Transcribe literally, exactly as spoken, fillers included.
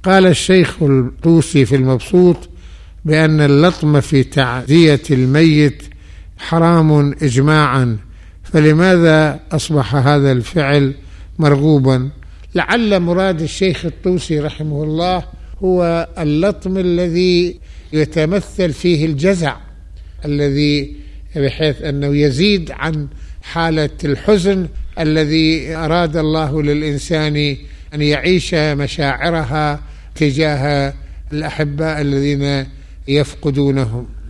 قال الشيخ الطوسي في المبسوط بأن اللطم في تعزية الميت حرام إجماعا، فلماذا أصبح هذا الفعل مرغوبا؟ لعل مراد الشيخ الطوسي رحمه الله هو اللطم الذي يتمثل فيه الجزع، الذي بحيث أنه يزيد عن حالة الحزن الذي أراد الله للإنسان أن يعيش مشاعرها تجاه الأحباء الذين يفقدونهم.